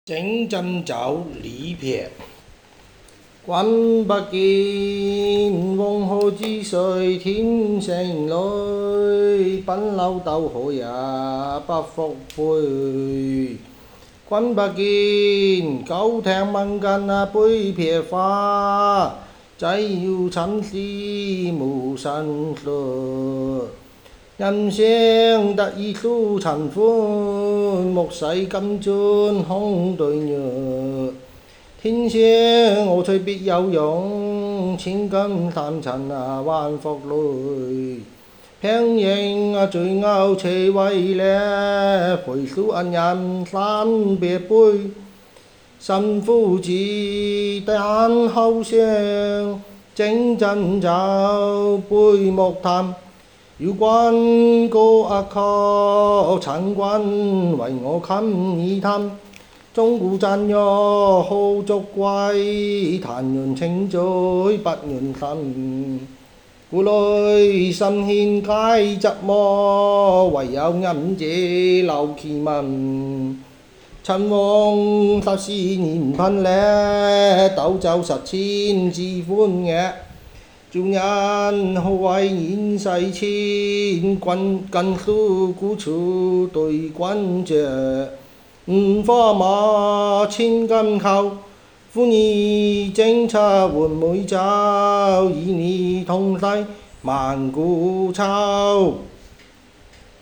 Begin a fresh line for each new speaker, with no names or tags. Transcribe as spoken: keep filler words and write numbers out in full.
正真走李撇，君不見，黃河之水天成淚，奔流鬥河也不復回。君不見，九艇問斤啊杯撇花，仔要尋絲無神術。人聲得意訴陳歡，莫使金樽空對月。天聲我吹別有用，千金散塵啊還復來。平影啊醉牛斜為叻，回首恩人三別杯。神父子但後聲，正真走杯莫談。要君歌阿曲，陳君為我琴已彈。鐘鼓饌樂好足貴，彈潤清醉不願心。故來心牽皆寂寞，唯有吟者留其文。陳王十四年噴叻，斗酒十千自歡謁。召人好為現世前，君更訴古處對君酌。五花馬，千金裘，婦兒正茶換美酒，與你同洗萬古愁。